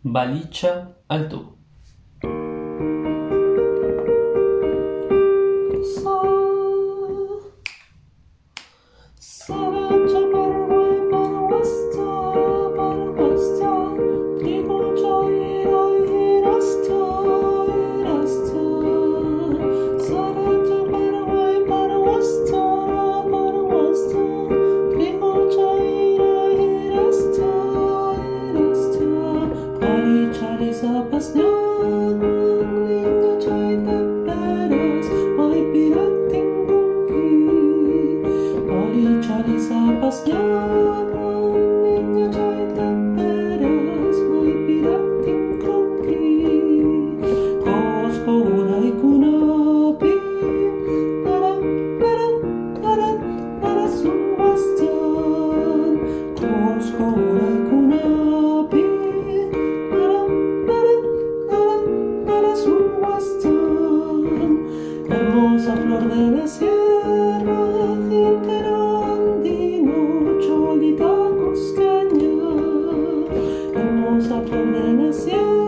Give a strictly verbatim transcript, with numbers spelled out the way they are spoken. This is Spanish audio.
Balicha alto. 사라져 바로 바로왔어 바로왔어 그리고 저 이라스터 이라스터 사라져 바로 바로왔어 바로왔어 그리고 저 이라스터 이라스터 어디 자리 잡았냐 그리고 저희 답변은 Might be acting cookie Body Charlie Sebastian Minha joita peras Might be acting cookie Cosco Urai Kunapi Nara, nara, nara, nara Sebastian Cosco Urai Kunapi Nara, nara, nara, nara Sebastian Hermosa flor de la sierra, tintero andino, cholita costeña. Hermosa flor de la sierra.